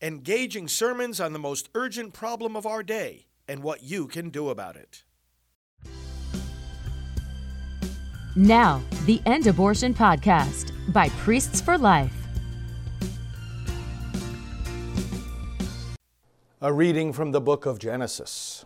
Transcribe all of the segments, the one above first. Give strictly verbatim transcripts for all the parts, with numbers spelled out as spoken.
Engaging sermons on the most urgent problem of our day and what you can do about it. Now, the End Abortion Podcast by Priests for Life. A reading from the book of Genesis.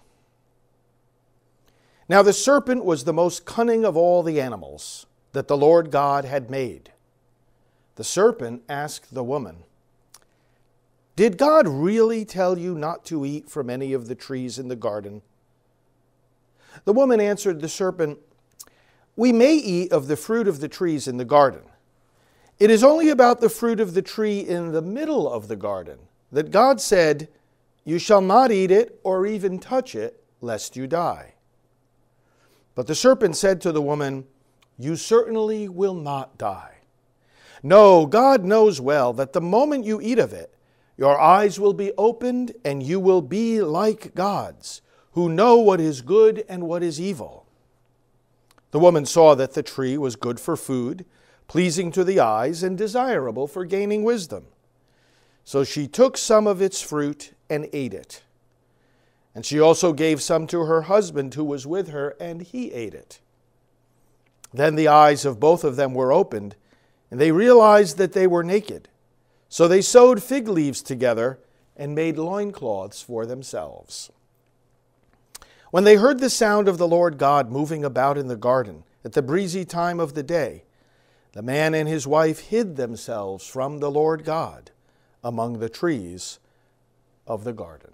Now the serpent was the most cunning of all the animals that the Lord God had made. The serpent asked the woman, "Did God really tell you not to eat from any of the trees in the garden?" The woman answered the serpent, "We may eat of the fruit of the trees in the garden. It is only about the fruit of the tree in the middle of the garden that God said, 'You shall not eat it or even touch it, lest you die.'" But the serpent said to the woman, "You certainly will not die. No, God knows well that the moment you eat of it, your eyes will be opened and you will be like gods, who know what is good and what is evil." The woman saw that the tree was good for food, pleasing to the eyes, and desirable for gaining wisdom. So she took some of its fruit and ate it. And she also gave some to her husband who was with her, and he ate it. Then the eyes of both of them were opened, and they realized that they were naked. So they sewed fig leaves together and made loincloths for themselves. When they heard the sound of the Lord God moving about in the garden at the breezy time of the day, the man and his wife hid themselves from the Lord God among the trees of the garden.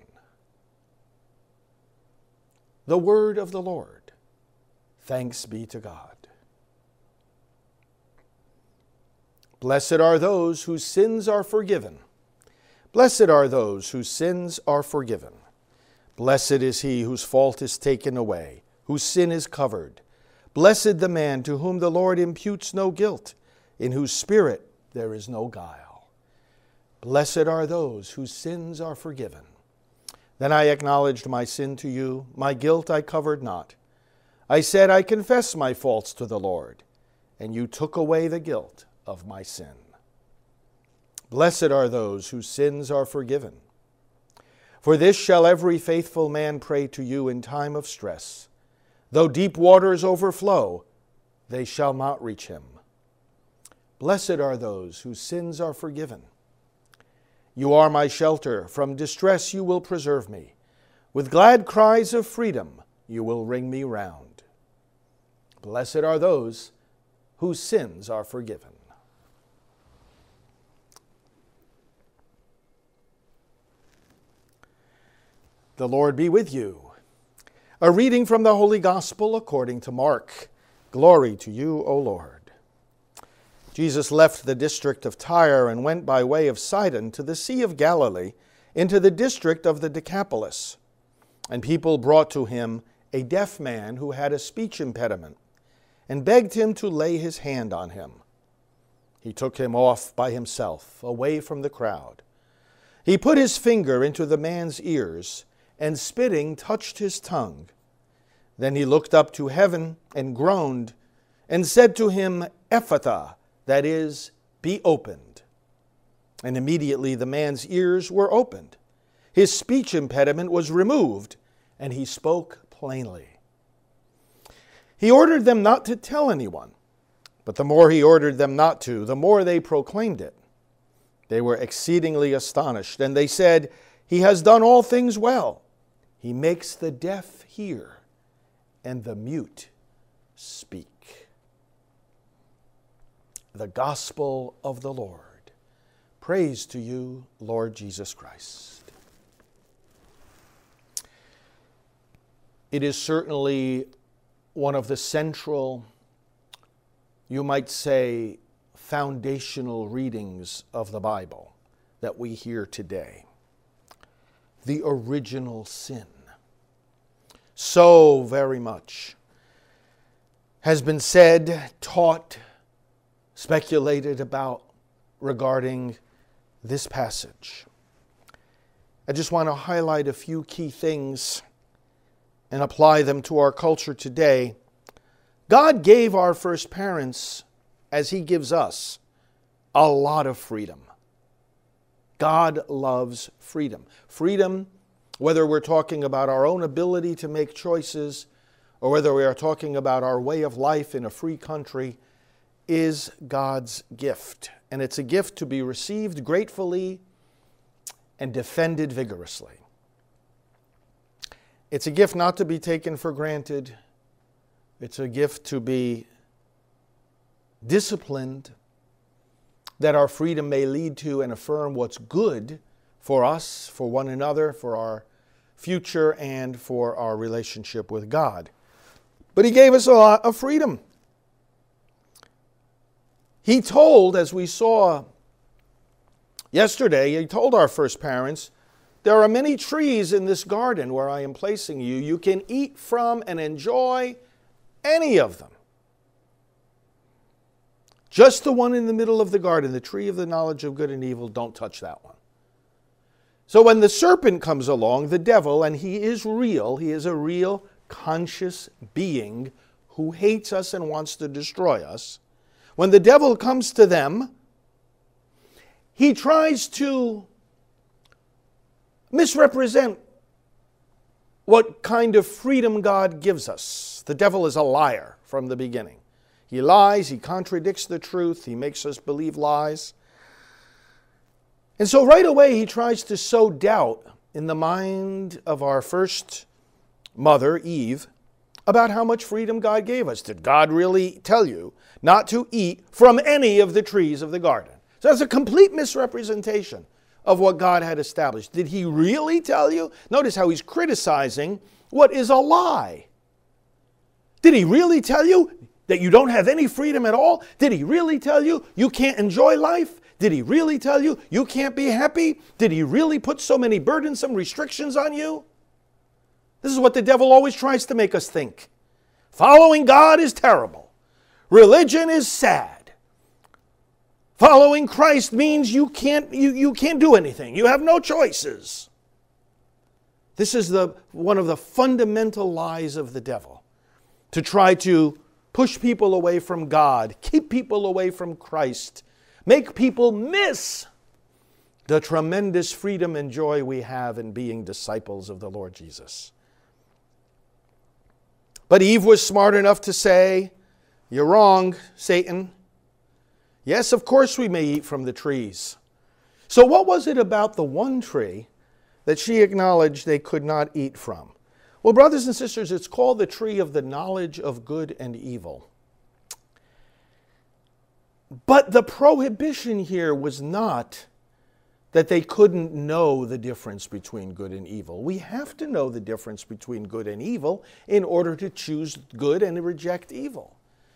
The word of the Lord. Thanks be to God. Blessed are those whose sins are forgiven. Blessed are those whose sins are forgiven. Blessed is he whose fault is taken away, whose sin is covered. Blessed the man to whom the Lord imputes no guilt, in whose spirit there is no guile. Blessed are those whose sins are forgiven. Then I acknowledged my sin to you, my guilt I covered not. I said, I confess my faults to the Lord, and you took away the guilt of my sin. Blessed are those whose sins are forgiven. For this shall every faithful man pray to you in time of stress. Though deep waters overflow, they shall not reach him. Blessed are those whose sins are forgiven. You are my shelter. From distress you will preserve me. With glad cries of freedom you will ring me round. Blessed are those whose sins are forgiven. The Lord be with you. A reading from the Holy Gospel according to Mark. Glory to you, O Lord. Jesus left the district of Tyre and went by way of Sidon to the Sea of Galilee, into the district of the Decapolis. And people brought to him a deaf man who had a speech impediment, and begged him to lay his hand on him. He took him off by himself, away from the crowd. He put his finger into the man's ears, and spitting touched his tongue. Then he looked up to heaven and groaned, and said to him, Ephphatha, that is, be opened. And immediately the man's ears were opened. His speech impediment was removed, and he spoke plainly. He ordered them not to tell anyone, but the more he ordered them not to, the more they proclaimed it. They were exceedingly astonished, and they said, He has done all things well. He makes the deaf hear, and the mute speak. The Gospel of the Lord. Praise to you, Lord Jesus Christ. It is certainly one of the central, you might say, foundational readings of the Bible that we hear today. The original sin. So very much has been said, taught, speculated about regarding this passage. I just want to highlight a few key things and apply them to our culture today. God gave our first parents, as He gives us, a lot of freedom. God loves freedom. Freedom, whether we're talking about our own ability to make choices or whether we are talking about our way of life in a free country, is God's gift. And it's a gift to be received gratefully and defended vigorously. It's a gift not to be taken for granted. It's a gift to be disciplined, that our freedom may lead to and affirm what's good for us, for one another, for our future, and for our relationship with God. But He gave us a lot of freedom. He told, as we saw yesterday, He told our first parents, there are many trees in this garden where I am placing you. You can eat from and enjoy any of them. Just the one in the middle of the garden, the tree of the knowledge of good and evil, don't touch that one. So when the serpent comes along, the devil, and he is real, he is a real conscious being who hates us and wants to destroy us. When the devil comes to them, he tries to misrepresent what kind of freedom God gives us. The devil is a liar from the beginning. He lies, he contradicts the truth, he makes us believe lies. And so right away he tries to sow doubt in the mind of our first mother, Eve, about how much freedom God gave us. Did God really tell you not to eat from any of the trees of the garden? So that's a complete misrepresentation of what God had established. Did He really tell you? Notice how he's criticizing what is a lie. Did He really tell you that you don't have any freedom at all? Did He really tell you you can't enjoy life? Did He really tell you you can't be happy? Did He really put so many burdensome restrictions on you? This is what the devil always tries to make us think. Following God is terrible. Religion is sad. Following Christ means you can't, you, you can't do anything. You have no choices. This is the, one of the fundamental lies of the devil, to try to push people away from God, keep people away from Christ, make people miss the tremendous freedom and joy we have in being disciples of the Lord Jesus. But Eve was smart enough to say, you're wrong, Satan. Yes, of course we may eat from the trees. So what was it about the one tree that she acknowledged they could not eat from? Well, brothers and sisters, it's called the tree of the knowledge of good and evil. But the prohibition here was not that they couldn't know the difference between good and evil. We have to know the difference between good and evil in order to choose good and reject evil.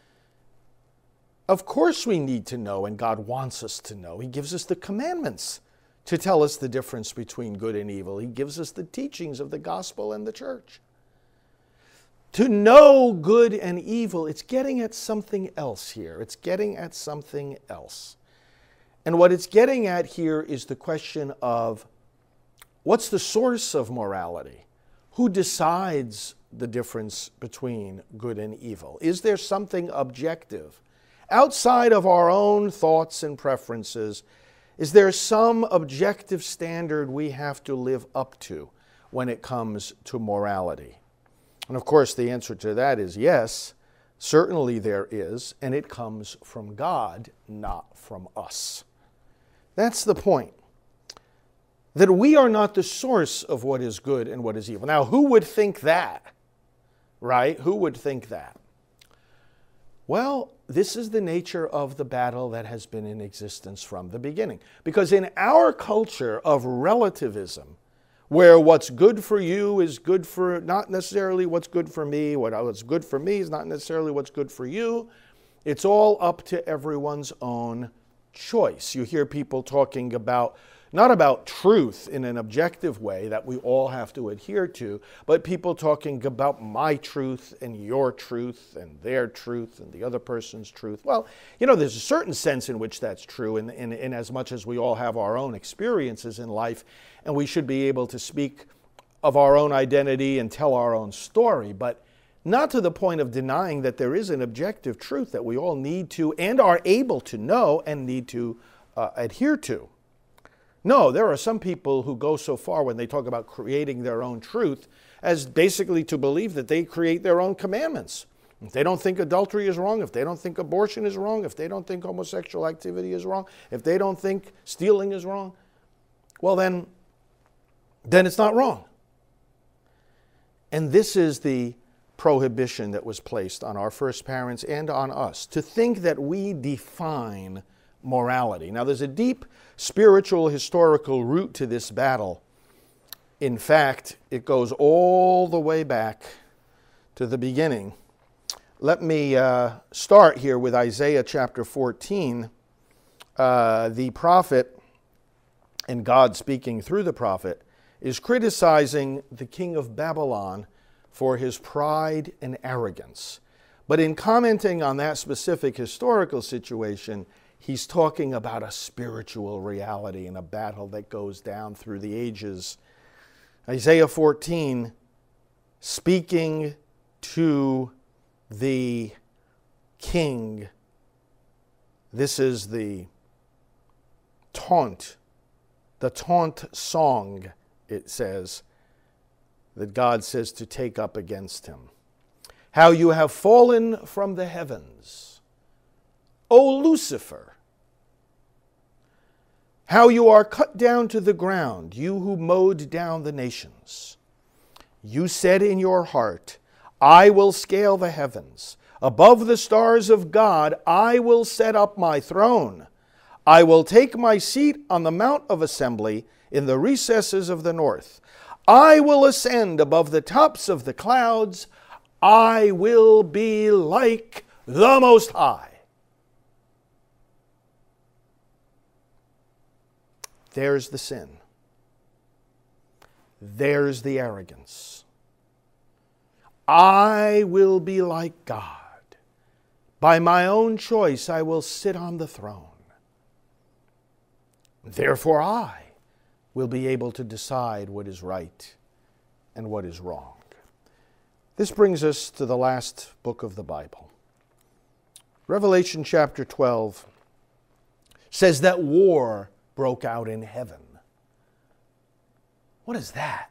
Of course we need to know, and God wants us to know. He gives us the commandments to tell us the difference between good and evil. He gives us the teachings of the gospel and the church. To know good and evil, it's getting at something else here. It's getting at something else. And what it's getting at here is the question of, what's the source of morality? Who decides the difference between good and evil? Is there something objective outside of our own thoughts and preferences? Is there some objective standard we have to live up to when it comes to morality? And of course, the answer to that is yes, certainly there is, and it comes from God, not from us. That's the point. That we are not the source of what is good and what is evil. Now, who would think that? Right? Who would think that? Well, this is the nature of the battle that has been in existence from the beginning. Because in our culture of relativism, where what's good for you is good for, not necessarily what's good for me, what's good for me is not necessarily what's good for you, it's all up to everyone's own choice. You hear people talking about, not about truth in an objective way that we all have to adhere to, but people talking about my truth and your truth and their truth and the other person's truth. Well, you know, there's a certain sense in which that's true, in, in, in as much as we all have our own experiences in life, and we should be able to speak of our own identity and tell our own story, but not to the point of denying that there is an objective truth that we all need to and are able to know and need to uh, adhere to. No, there are some people who go so far when they talk about creating their own truth as basically to believe that they create their own commandments. If they don't think adultery is wrong, if they don't think abortion is wrong, if they don't think homosexual activity is wrong, if they don't think stealing is wrong, well then, then it's not wrong. And this is the prohibition that was placed on our first parents and on us, to think that we define morality. Now there's a deep spiritual historical root to this battle. In fact, it goes all the way back to the beginning. Let me uh, start here with Isaiah chapter fourteen. Uh, the prophet, and God speaking through the prophet, is criticizing the king of Babylon for his pride and arrogance. But in commenting on that specific historical situation, he's talking about a spiritual reality and a battle that goes down through the ages. Isaiah fourteen, speaking to the king. This is the taunt, the taunt song, it says, that God says to take up against him. How you have fallen from the heavens, O Lucifer. How you are cut down to the ground, you who mowed down the nations. You said in your heart, I will scale the heavens. Above the stars of God, I will set up my throne. I will take my seat on the mount of assembly in the recesses of the north. I will ascend above the tops of the clouds. I will be like the Most High. There's the sin. There's the arrogance. I will be like God. By my own choice, I will sit on the throne. Therefore, I will be able to decide what is right and what is wrong. This brings us to the last book of the Bible. Revelation chapter twelve says that war broke out in heaven. What is that?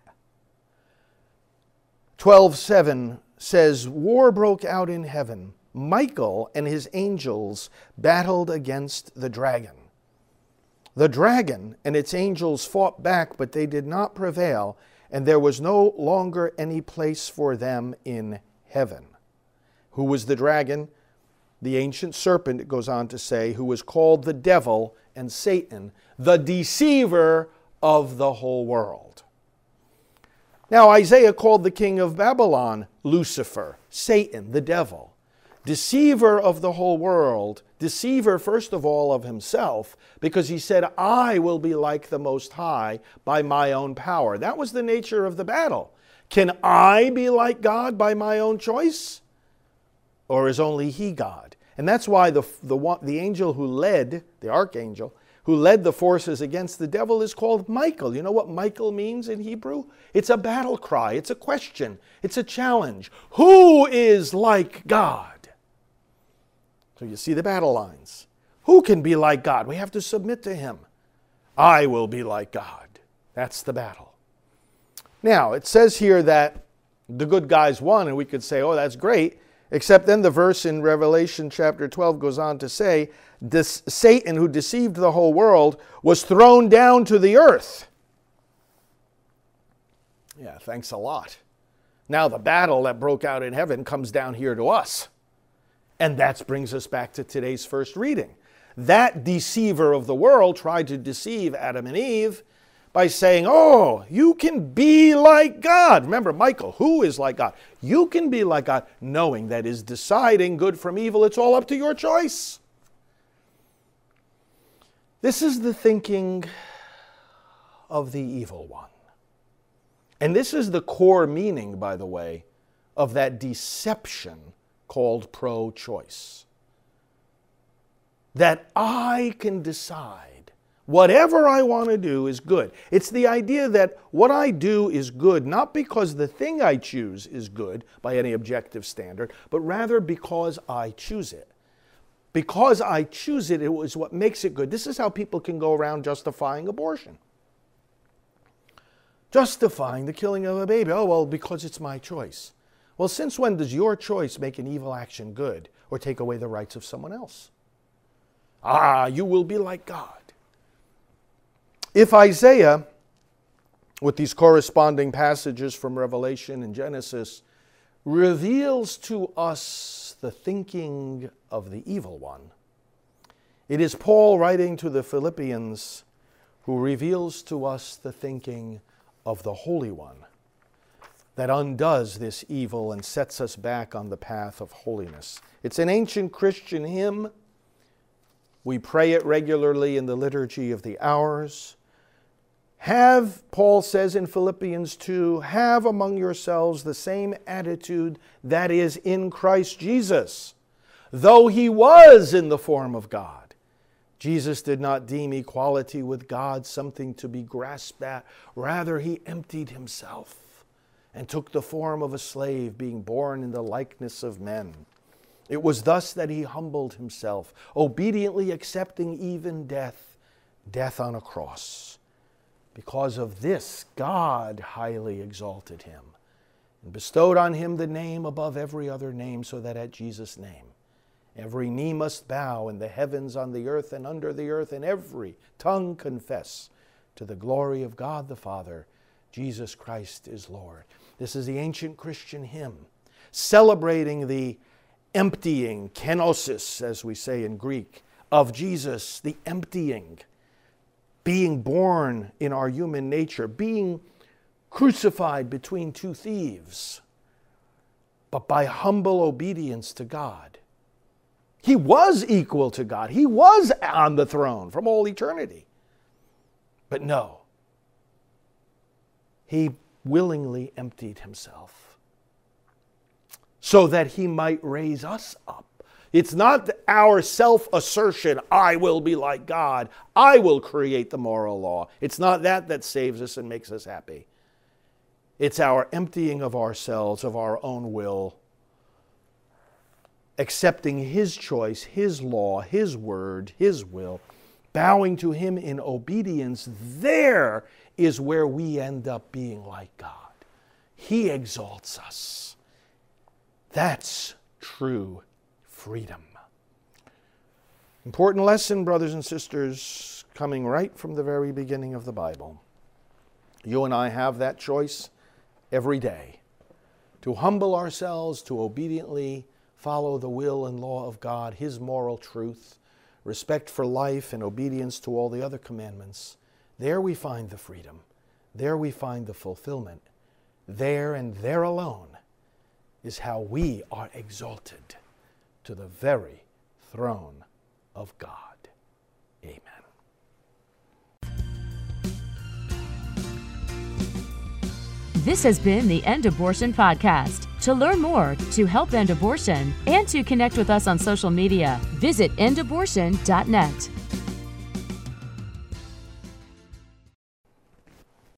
twelve seven says, war broke out in heaven. Michael and his angels battled against the dragon. The dragon and its angels fought back, but they did not prevail, and there was no longer any place for them in heaven. Who was the dragon? The ancient serpent, it goes on to say, who was called the devil and Satan, the deceiver of the whole world. Now, Isaiah called the king of Babylon Lucifer, Satan, the devil, deceiver of the whole world, deceiver, first of all, of himself, because he said, I will be like the Most High by my own power. That was the nature of the battle. Can I be like God by my own choice? Or is only he God? And that's why the, the, the angel who led, the archangel, who led the forces against the devil is called Michael. You know what Michael means in Hebrew? It's a battle cry. It's a question. It's a challenge. Who is like God? So you see the battle lines. Who can be like God? We have to submit to him. I will be like God. That's the battle. Now, it says here that the good guys won, and we could say, oh, that's great. Except then the verse in Revelation chapter twelve goes on to say, this Satan who deceived the whole world was thrown down to the earth. Yeah, thanks a lot. Now the battle that broke out in heaven comes down here to us. And that brings us back to today's first reading. That deceiver of the world tried to deceive Adam and Eve by saying, oh, you can be like God. Remember, Michael, who is like God? You can be like God, knowing that is deciding good from evil. It's all up to your choice. This is the thinking of the evil one. And this is the core meaning, by the way, of that deception called pro-choice. That I can decide whatever I want to do is good. It's the idea that what I do is good, not because the thing I choose is good by any objective standard, but rather because I choose it. Because I choose it, it is what makes it good. This is how people can go around justifying abortion. justifying the killing of a baby. Oh, well, because it's my choice. Well, since when does your choice make an evil action good or take away the rights of someone else? Ah, you will be like God. If Isaiah, with these corresponding passages from Revelation and Genesis, reveals to us the thinking of the evil one, it is Paul writing to the Philippians who reveals to us the thinking of the Holy One that undoes this evil and sets us back on the path of holiness. It's an ancient Christian hymn. We pray it regularly in the Liturgy of the Hours. Have, Paul says in Philippians two, have among yourselves the same attitude that is in Christ Jesus. Though he was in the form of God, Jesus did not deem equality with God something to be grasped at. Rather, he emptied himself and took the form of a slave, being born in the likeness of men. It was thus that he humbled himself, obediently accepting even death, death on a cross. Because of this, God highly exalted him and bestowed on him the name above every other name, so that at Jesus' name every knee must bow in the heavens, on the earth, and under the earth, and every tongue confess to the glory of God the Father, Jesus Christ is Lord. This is the ancient Christian hymn, celebrating the emptying, kenosis, as we say in Greek, of Jesus, the emptying, being born in our human nature, being crucified between two thieves, but by humble obedience to God. He was equal to God. He was on the throne from all eternity. But no, he willingly emptied himself so that he might raise us up. It's not our self-assertion, I will be like God, I will create the moral law. It's not that that saves us and makes us happy. It's our emptying of ourselves, of our own will, accepting his choice, his law, his word, his will, bowing to him in obedience. There is where we end up being like God. He exalts us. That's true freedom. Important lesson, brothers and sisters, coming right from the very beginning of the Bible. You and I have that choice every day, to humble ourselves, to obediently follow the will and law of God, his moral truth, respect for life, and obedience to all the other commandments. There we find the freedom. There we find the fulfillment. There and there alone is how we are exalted to the very throne of God. Amen. This has been the End Abortion Podcast. To learn more, to help end abortion, and to connect with us on social media, visit end abortion dot net.